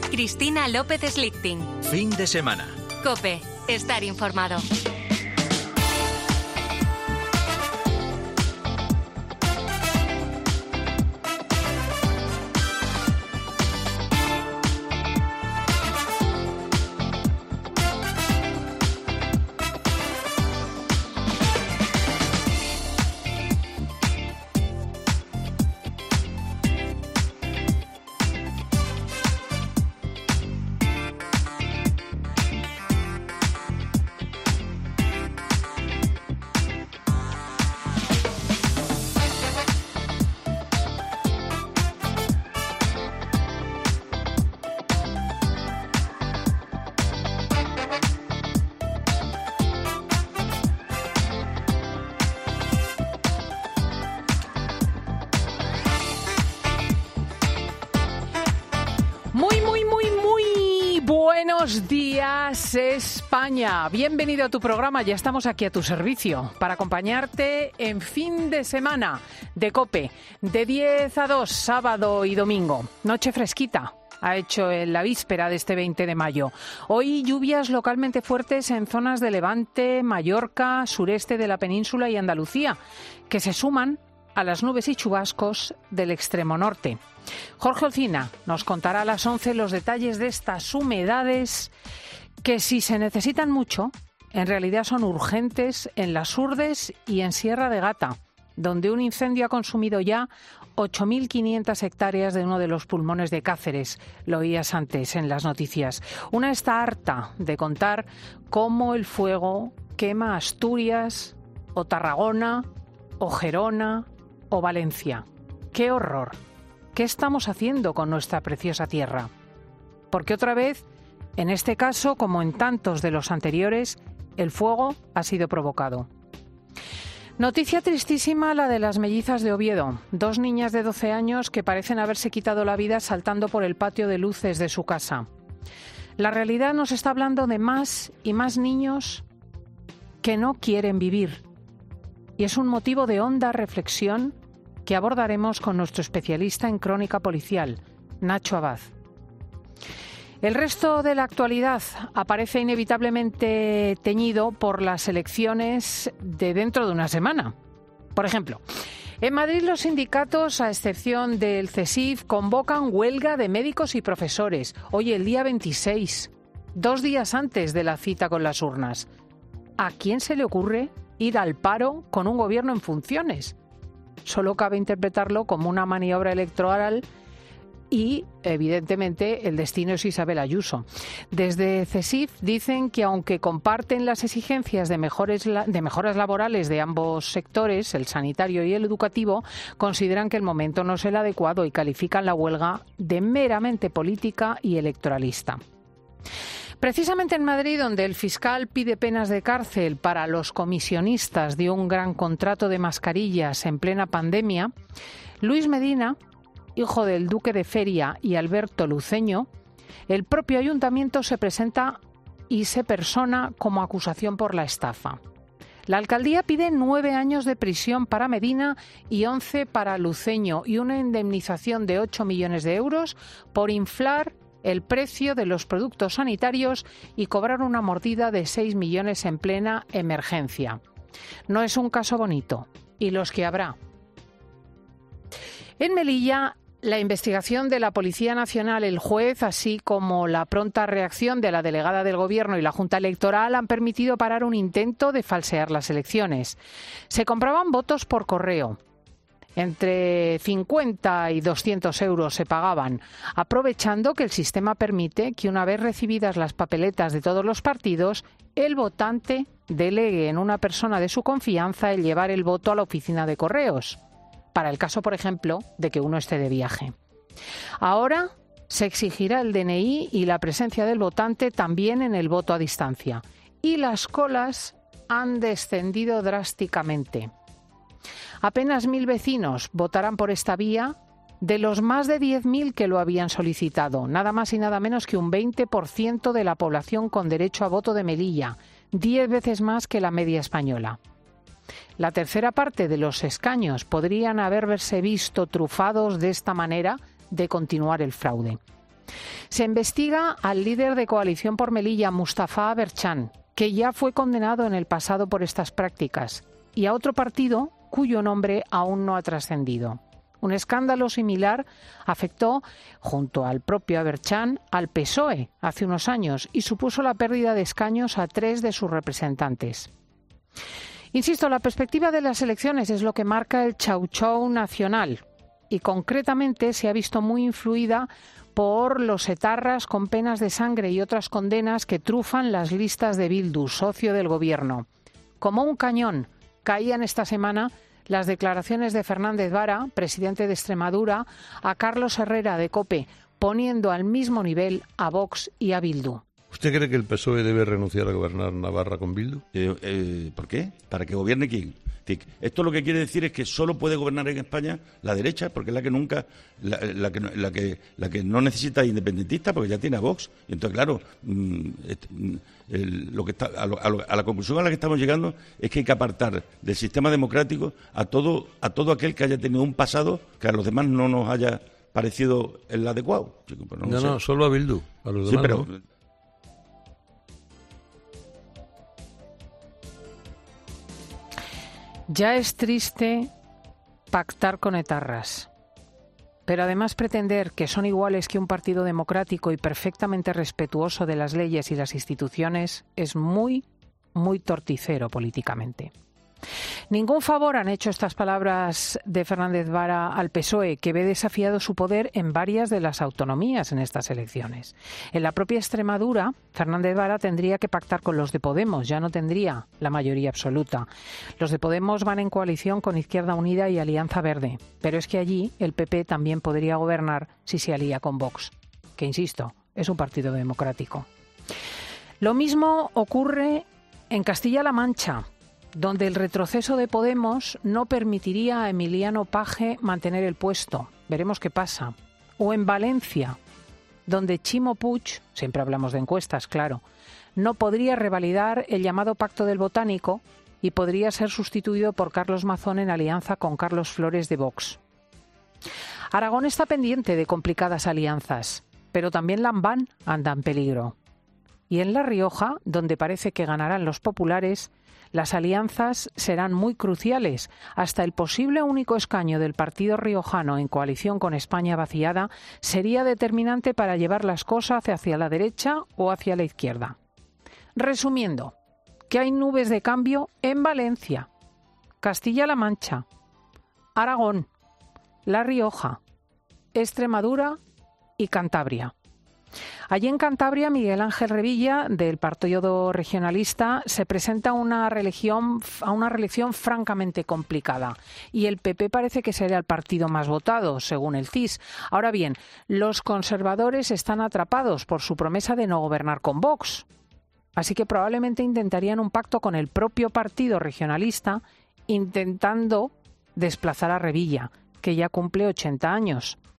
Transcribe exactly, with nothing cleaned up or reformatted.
Cristina López Slichting. Fin de semana. COPE. Estar informado. Buenos días, España. Bienvenido a tu programa. Ya estamos aquí a tu servicio para acompañarte en fin de semana de COPE, de diez a dos, sábado y domingo. Noche fresquita ha hecho en la víspera de este veinte de mayo. Hoy lluvias localmente fuertes en zonas de Levante, Mallorca, sureste de la península y Andalucía, que se suman a las nubes y chubascos del extremo norte. Jorge Olcina nos contará a las once los detalles de estas humedades que, si se necesitan mucho, en realidad son urgentes en Las Hurdes y en Sierra de Gata, donde un incendio ha consumido ya ocho mil quinientas hectáreas de uno de los pulmones de Cáceres. Lo oías antes en las noticias. Una está harta de contar cómo el fuego quema Asturias o Tarragona o Gerona o Valencia. ¡Qué horror! ¿Qué estamos haciendo con nuestra preciosa tierra? Porque otra vez, en este caso, como en tantos de los anteriores, el fuego ha sido provocado. Noticia tristísima la de las mellizas de Oviedo, dos niñas de doce años que parecen haberse quitado la vida saltando por el patio de luces de su casa. La realidad nos está hablando de más y más niños que no quieren vivir. Y es un motivo de honda reflexión que abordaremos con nuestro especialista en crónica policial, Nacho Abad. El resto de la actualidad aparece inevitablemente teñido por las elecciones de dentro de una semana. Por ejemplo, en Madrid los sindicatos, a excepción del CESIF, convocan huelga de médicos y profesores. Hoy, el día veintiséis, dos días antes de la cita con las urnas. ¿A quién se le ocurre ir al paro con un gobierno en funciones? Solo cabe interpretarlo como una maniobra electoral y, evidentemente, el destino es Isabel Ayuso. Desde CESIF dicen que, aunque comparten las exigencias de, mejores, de mejoras laborales de ambos sectores, el sanitario y el educativo, consideran que el momento no es el adecuado y califican la huelga de meramente política y electoralista. Precisamente en Madrid, donde el fiscal pide penas de cárcel para los comisionistas de un gran contrato de mascarillas en plena pandemia, Luis Medina, hijo del duque de Feria y Alberto Luceño, el propio ayuntamiento se presenta y se persona como acusación por la estafa. La alcaldía pide nueve años de prisión para Medina y once para Luceño y una indemnización de ocho millones de euros por inflar el precio de los productos sanitarios y cobrar una mordida de seis millones en plena emergencia. No es un caso bonito, y los que habrá. En Melilla, la investigación de la Policía Nacional, el juez, así como la pronta reacción de la delegada del Gobierno y la Junta Electoral han permitido parar un intento de falsear las elecciones. Se compraban votos por correo. Entre cincuenta y doscientos euros se pagaban, aprovechando que el sistema permite que, una vez recibidas las papeletas de todos los partidos, el votante delegue en una persona de su confianza el llevar el voto a la oficina de correos, para el caso, por ejemplo, de que uno esté de viaje. Ahora se exigirá el D N I y la presencia del votante también en el voto a distancia. Y las colas han descendido drásticamente. Apenas mil vecinos votarán por esta vía de los más de diez mil que lo habían solicitado, nada más y nada menos que un veinte por ciento de la población con derecho a voto de Melilla, diez veces más que la media española. La tercera parte de los escaños podrían haberse visto trufados de esta manera de continuar el fraude. Se investiga al líder de Coalición por Melilla, Mustafa Berchan, que ya fue condenado en el pasado por estas prácticas, y a otro partido cuyo nombre aún no ha trascendido. Un escándalo similar afectó, junto al propio Berchan, al P S O E hace unos años y supuso la pérdida de escaños a tres de sus representantes. Insisto, la perspectiva de las elecciones es lo que marca el chau-chau nacional y concretamente se ha visto muy influida por los etarras con penas de sangre y otras condenas que trufan las listas de Bildu, socio del gobierno. Como un cañón caían esta semana las declaraciones de Fernández Vara, presidente de Extremadura, a Carlos Herrera de COPE, poniendo al mismo nivel a Vox y a Bildu. ¿Usted cree que el P S O E debe renunciar a gobernar Navarra con Bildu? Eh, eh, ¿Por qué? ¿Para que gobierne quién? Esto lo que quiere decir es que solo puede gobernar en España la derecha, porque es la que nunca, la, la, que, la, que, la que no necesita independentista, porque ya tiene a Vox. Y entonces, claro, el, lo que está, a, lo, a, lo, a la conclusión a la que estamos llegando es que hay que apartar del sistema democrático a todo, a todo aquel que haya tenido un pasado que a los demás no nos haya parecido el adecuado. Chico, pues no, no, no, no, solo a Bildu. A los sí, demás pero... no. Ya es triste pactar con etarras, pero además pretender que son iguales que un partido democrático y perfectamente respetuoso de las leyes y las instituciones es muy, muy torticero políticamente. Ningún favor han hecho estas palabras de Fernández Vara al P S O E, que ve desafiado su poder en varias de las autonomías en estas elecciones. En la propia Extremadura, Fernández Vara tendría que pactar con los de Podemos, ya no tendría la mayoría absoluta. Los de Podemos van en coalición con Izquierda Unida y Alianza Verde, pero es que allí el P P también podría gobernar si se alía con Vox, que insisto, es un partido democrático. Lo mismo ocurre en Castilla-La Mancha, donde el retroceso de Podemos no permitiría a Emiliano Paje mantener el puesto. Veremos qué pasa. O en Valencia, donde Chimo Puig, siempre hablamos de encuestas, claro, no podría revalidar el llamado Pacto del Botánico y podría ser sustituido por Carlos Mazón en alianza con Carlos Flores de Vox. Aragón está pendiente de complicadas alianzas, pero también Lambán anda en peligro. Y en La Rioja, donde parece que ganarán los populares, las alianzas serán muy cruciales. Hasta el posible único escaño del partido riojano en coalición con España vaciada sería determinante para llevar las cosas hacia la derecha o hacia la izquierda. Resumiendo, que hay nubes de cambio en Valencia, Castilla-La Mancha, Aragón, La Rioja, Extremadura y Cantabria. Allí en Cantabria, Miguel Ángel Revilla, del Partido Regionalista, se presenta una reelección, a una reelección francamente complicada. Y el P P parece que será el partido más votado, según el C I S. Ahora bien, los conservadores están atrapados por su promesa de no gobernar con Vox. Así que probablemente intentarían un pacto con el propio Partido Regionalista, intentando desplazar a Revilla, que ya cumple ochenta años.